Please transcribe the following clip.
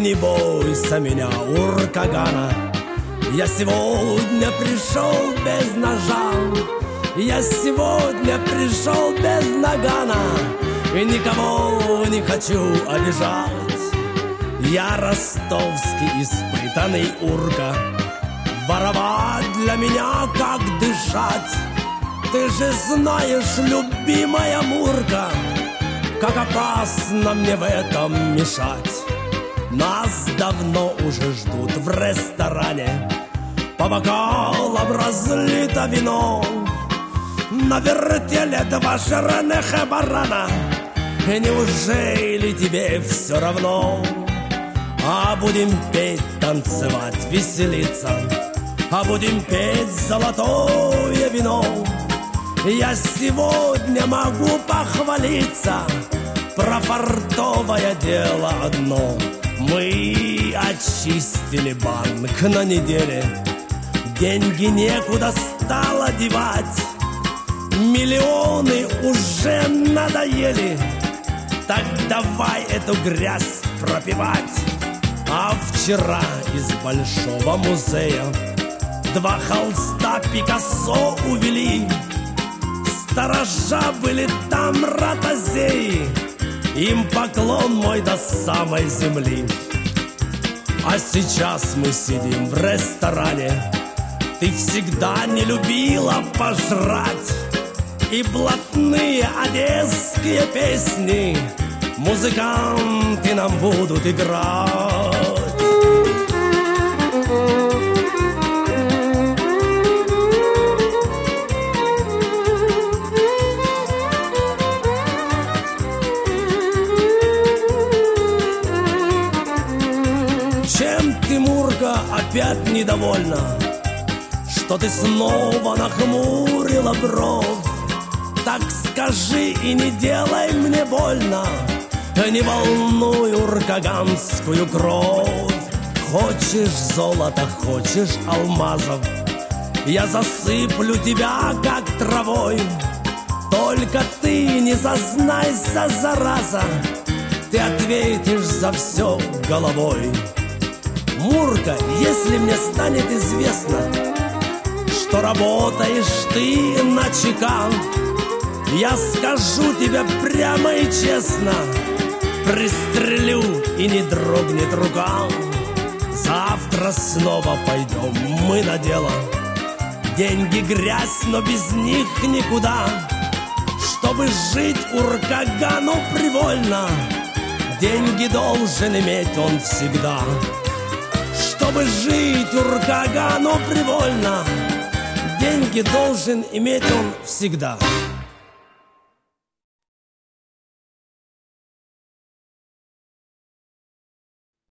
не бойся меня, Уркагана. Я сегодня пришел без ножа, я сегодня пришел без нагана, и никого не хочу обижать. Я ростовский испытанный урка, воровать для меня как дышать. Ты же знаешь, любимая Мурка, как опасно мне в этом мешать. Нас давно уже ждут в ресторане, по бокалам разлито вино, на вертеле два жирных барана. И неужели тебе все равно? А будем петь, танцевать, веселиться, а будем петь золотое вино. Я сегодня могу похвалиться, про фартовое дело одно. Мы очистили банк на неделе, деньги некуда стало девать. Миллионы уже надоели, так давай эту грязь пропивать. А вчера из Большого музея два холста Пикассо увели. Сторожа были там ротозеи, им поклон мой до самой земли. А сейчас мы сидим в ресторане, ты всегда не любила пожрать. И блатные одесские песни музыканты нам будут играть. Чем ты, Мурка, опять недовольна? Что ты снова нахмурила бровь? Так скажи и не делай мне больно, не волнуй уркаганскую кровь. Хочешь золота, хочешь алмазов, я засыплю тебя как травой. Только ты не зазнайся, зараза, ты ответишь за все головой. Мурка, если мне станет известно, что работаешь ты на ЧК, я скажу тебе прямо и честно, пристрелю и не дрогнет рука. Завтра снова пойдем мы на дело. Деньги грязь, но без них никуда. Чтобы жить Уркагану привольно, деньги должен иметь он всегда. Чтобы жить Уркагану привольно, деньги должен иметь он всегда.